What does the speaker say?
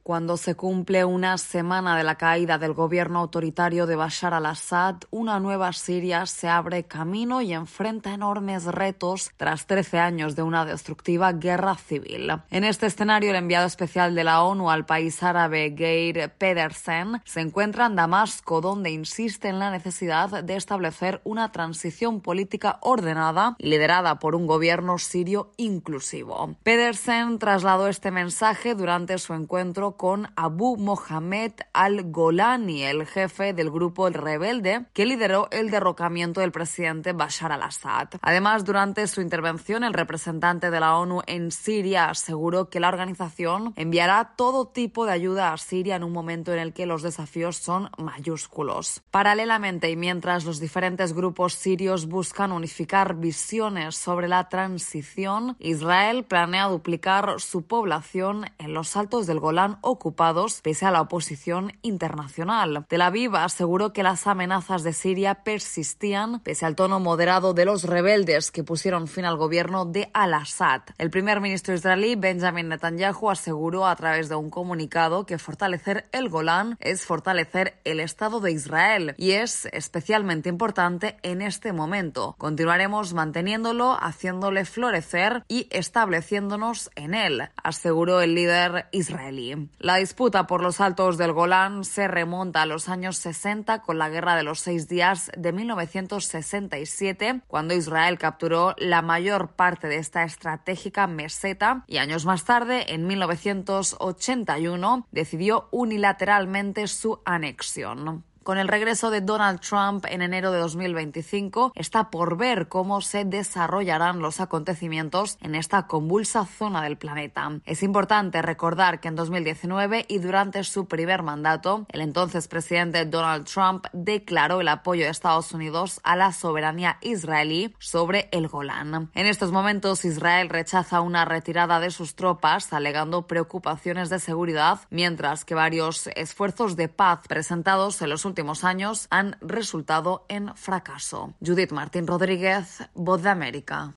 Cuando se cumple una semana de la caída del gobierno autoritario de Bashar al-Assad, una nueva Siria se abre camino y enfrenta enormes retos tras 13 años de una destructiva guerra civil. En este escenario, el enviado especial de la ONU al país árabe, Geir Pedersen, se encuentra en Damasco, donde insiste en la necesidad de establecer una transición política ordenada y liderada por un gobierno sirio inclusivo. Pedersen trasladó este mensaje durante su encuentro con Abu Mohamed al-Golani, el jefe del grupo rebelde que lideró el derrocamiento del presidente Bashar al-Assad. Además, durante su intervención, el representante de la ONU en Siria aseguró que la organización enviará todo tipo de ayuda a Siria en un momento en el que los desafíos son mayúsculos. Paralelamente, y mientras los diferentes grupos sirios buscan unificar visiones sobre la transición, Israel planea duplicar su población en los altos del Golán ocupados pese a la oposición internacional. Tel Aviv aseguró que las amenazas de Siria persistían pese al tono moderado de los rebeldes que pusieron fin al gobierno de al-Assad. El primer ministro israelí Benjamin Netanyahu aseguró a través de un comunicado que fortalecer el Golán es fortalecer el Estado de Israel y es especialmente importante en este momento. Continuaremos manteniéndolo, haciéndole florecer y estableciéndonos en él, aseguró el líder israelí. La disputa por los altos del Golán se remonta a los años 60 con la Guerra de los 6 días de 1967, cuando Israel capturó la mayor parte de esta estratégica meseta y años más tarde, en 1981, decidió unilateralmente su anexión. Con el regreso de Donald Trump en enero de 2025, está por ver cómo se desarrollarán los acontecimientos en esta convulsa zona del planeta. Es importante recordar que en 2019 y durante su primer mandato, el entonces presidente Donald Trump declaró el apoyo de Estados Unidos a la soberanía israelí sobre el Golán. En estos momentos, Israel rechaza una retirada de sus tropas, alegando preocupaciones de seguridad, mientras que varios esfuerzos de paz presentados en los últimos años han resultado en fracaso. Judith Martín Rodríguez, Voz de América.